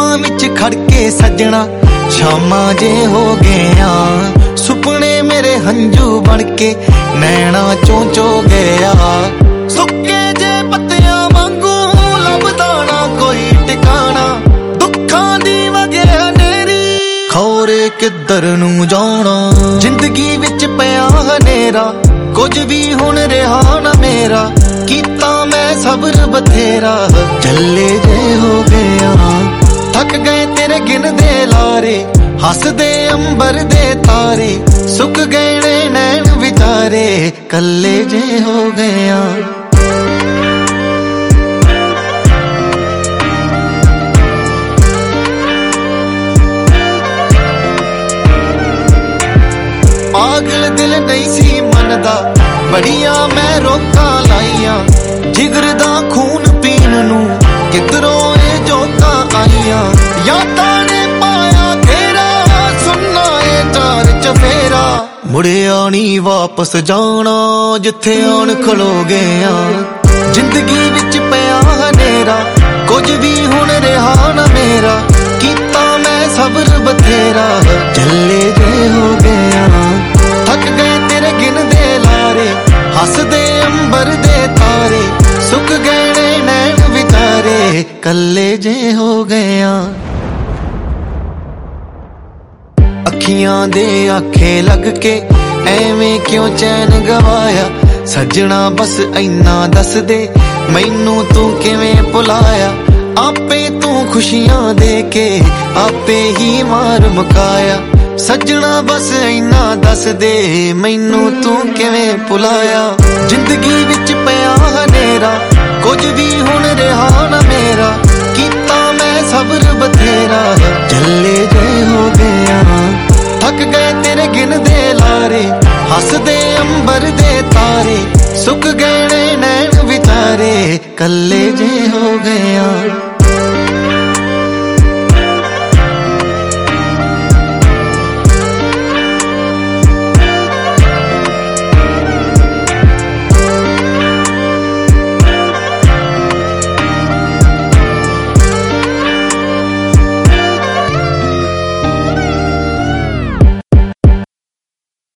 ਅੱਖਾਂ ਵਿੱਚ ਖੜਕੇ ਸੱਜਣਾ ਸ਼ਾਮਾਂ ਜੇ ਹੋ ਗਿਆ। ਸੁਪਨੇ ਮੇਰੇ ਹੰਝੂ ਬਣ ਕੇ ਨੈਣਾ ਚੋਂ ਚੋ ਗਿਆ। ਸੁੱਕੇ ਜੇ ਪੱਤਿਆਂ ਵਾਂਗੂ ਲੱਭਦਾ ਨਾ ਕੋਈ ਟਿਕਾਣਾ। ਦੁੱਖਾਂ ਦੀ ਵਗਿਆ ਹਨੇਰੀ ਖੌਰੇ ਕਿੱਧਰ ਨੂੰ ਜਾਣਾ। ਜ਼ਿੰਦਗੀ ਵਿੱਚ ਪਿਆ ਹਨੇਰਾ ਕੁਝ ਵੀ ਹੁਣ ਰਿਹਾ ਨਾ ਮੇਰਾ। ਕੀਤਾ ਮੈਂ ਸਬਰ ਬਥੇਰਾ ਝੱਲੇ ਜੇ ਹੋ ਗਿਆ। ਥੱਕ ਗਏ ਤੇਰੇ ਗਿਣਦੇ ਲਾਰੇ ਹੱਸਦੇ ਅੰਬਰ ਦੇ ਤਾਰੇ। ਸੁੱਕ ਗਏ ਨੇ ਨੈਣ ਵਿਚਾਰੇ ਕੱਲੇ ਜੇ ਹੋ ਗਿਆ। ਪਾਗਲ ਦਿਲ ਨਹੀਂ ਸੀ ਮੰਨਦਾ ਬੜੀਆਂ ਮੈਂ ਰੋਕਾਂ ਲਾਈਆਂ। ਜਿਗਰ ਦਾ ਖੂਨ ਪੀਣ ਨੂੰ ਕਿਧਰੋਂ ਇਹ ਜੋਕਾਂ ਆਈਆਂ। ਯਾਦਾਂ ਨੇ ਪਾਇਆ ਘੇਰਾ ਸੁਣਨਾ ਏ ਚਾਰ ਚਫੇਰਾ। ਮੁੜਿਆ ਨੀ ਵਾਪਸ ਜਾਣਾ ਜਿੱਥੇ ਆਣ ਖਲੋ ਗਿਆ। ਜ਼ਿੰਦਗੀ ਵਿੱਚ ਪਿਆ ਹਨੇਰਾ ਕੁਝ ਵੀ ਹੁਣ ਰਿਹਾ ਨਾ ਮੇਰਾ। ਕੀਤਾ ਮੈਂ ਸਬਰ ਬਥੇਰਾ ਝੱਲੇ ਜੇ ਹੋ ਗਿਆ। ਥੱਕ ਗਏ ਤੇਰੇ ਗਿਣਦੇ ਲਾਰੇ ਹੱਸਦੇ ਅੰਬਰ ਦੇ ਤਾਰੇ। ਸੁੱਕ ਗਏ ਨੇ ਨੈਣ ਵਿਚਾਰੇ ਕੱਲੇ ਜੇ ਹੋ ਗਿਆ। ਅੱਖੀਆਂ ਦੇ ਆਖੇ ਲੱਗ ਕੇ ਐਵੇਂ ਕਿਉਂ ਚੈਨ ਗਵਾਇਆ। ਸੱਜਣਾ ਬਸ ਇੰਨਾ ਦੱਸ ਦੇ ਮੈਨੂੰ ਤੂੰ ਕਿਵੇਂ ਭੁਲਾਇਆ। ਆਪੇ ਤੂੰ ਖੁਸ਼ੀਆਂ ਦੇ ਕੇ ਆਪੇ ਹੀ ਮਾਰ ਮੁਕਾਇਆ। ਸੱਜਣਾ ਬਸ ਇੰਨਾ ਦੱਸ ਦੇ ਮੈਨੂੰ ਤੂੰ ਕਿਵੇਂ ਭੁਲਾਇਆ। ਜ਼ਿੰਦਗੀ ਵਿੱਚ ਪਿਆ ਹਨੇਰਾ ਕੁਝ ਵੀ ਹੁਣ ਰਿਹਾ ਨਾ ਮੇਰਾ। ਕੀਤਾ ਮੈਂ ਸਬਰ ਬਥੇਰਾ ਝੱਲੇ ਜੇ ਹੋ ਗਿਆ। ਥੱਕ ਗਏ ਤੇਰੇ ਗਿਣਦੇ ਲਾਰੇ ਹੱਸਦੇ ਅੰਬਰ ਦੇ ਤਾਰੇ। ਸੁੱਕ ਗਏ ਨੇ ਨੈਣ ਵਿਚਾਰੇ ਕੱਲੇ ਜੇ ਹੋ ਗਿਆ।